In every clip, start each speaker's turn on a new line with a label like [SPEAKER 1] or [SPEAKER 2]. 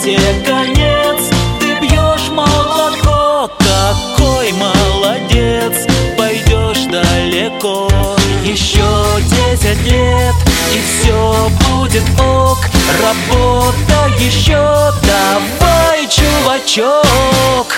[SPEAKER 1] работе конец, ты бьешь молоток, какой молодец, пойдешь далеко. Еще 10 лет и все будет ок, работа еще, давай, чувачок.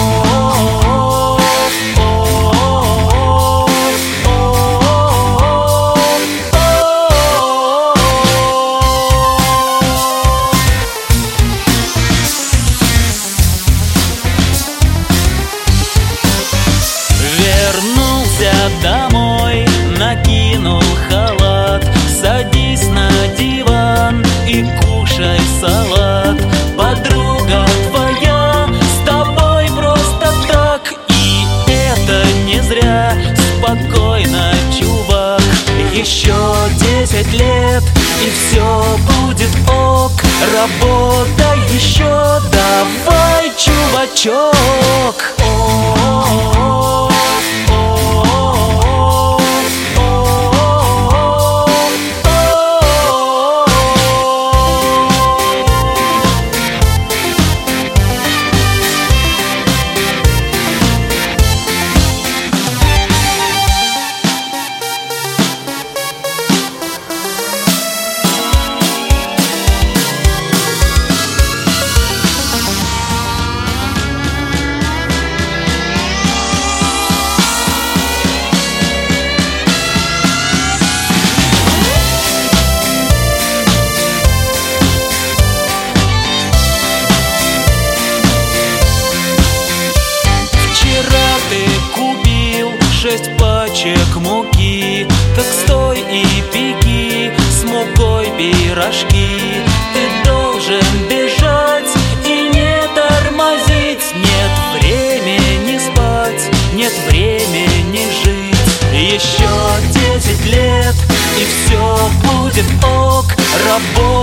[SPEAKER 1] Вернулся домой, накинул халат, садись на диван и кушай салат. Подруга твоя с тобой просто так, и это не зря. Спокойно, чувак, еще 10 лет и все будет ок, работа еще, давай, чувачок. Купил 6 пачек муки, так стой и пеки с мукой пирожки. Ты должен бежать и не тормозить, нет времени спать, нет времени жить. Еще 10 лет и все будет ок, работа